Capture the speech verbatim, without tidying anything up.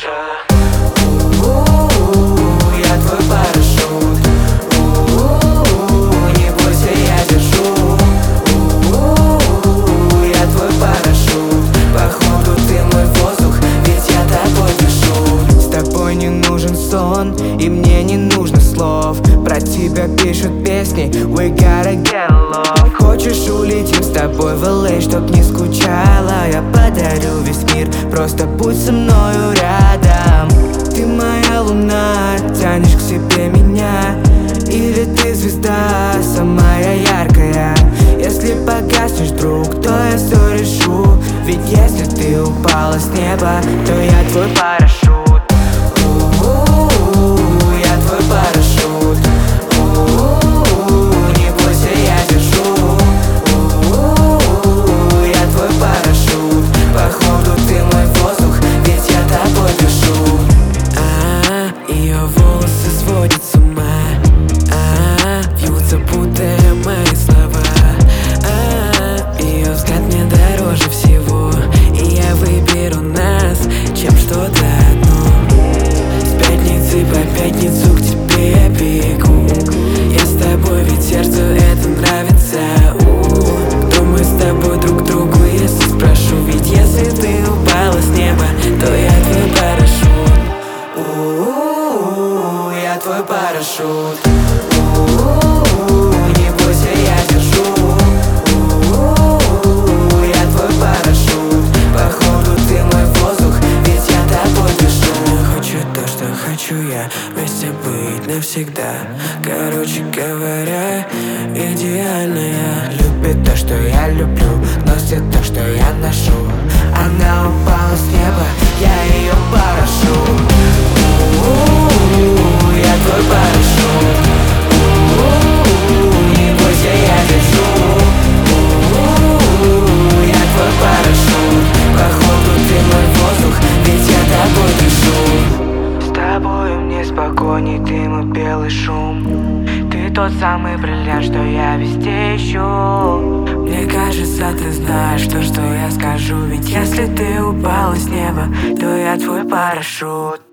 крыша. Я твой парашют. Не бойся, я держу. Я твой парашют. Походу ты мой воздух, ведь я тобой дышу. С тобой не нужен сон, и мне не нужно слов. Про тебя пишут песни, we gotta get along. Хочешь, улетим с тобой в эл эй, чтоб не скучала. Я подарю весь мир, просто будь со мною рядом. Ты моя луна, тянешь к себе меня. Или ты звезда, самая яркая. Если погаснешь, друг, то я все решу. Ведь если ты упала с неба, то я твой парашют. Я твой парашют. Не бойся, я держу. Я твой парашют. Походу ты мой воздух, ведь я тобой дышу. А, ее волосы сводят с ума. А, вьются, путая мои слова. А, ее взгляд мне дороже всего, и я выберу нас, чем что-то одно. С пятницы по пятницу к тебе я бегу. Я с тобой, ведь сердцу это нравится. У, кто мы с тобой друг другу, если спрошу? Ведь если ты упала с неба, то я твой парашют. У, я твой парашют. У, не бойся, я держу. У, я твой парашют. Походу ты мой воздух, ведь я тобой дышу. Хочу то, что хочу я, вместе быть навсегда. Короче говоря, идеальная. Любит то, что я люблю, носит то, что я ношу. Она упала с неба, я ее парашют. У-у-у, я твой парашют. У-у-у, не бойся, я держу. У-у-у, я твой парашют. Походу ты мой воздух, ведь я тобой дышу. С тобою мне спокойней дым и белый шум. Ты тот самый бриллиант, что я везде ищу. Мне кажется, ты знаешь то, что я скажу. Ведь если ты упала с неба, то я твой парашют.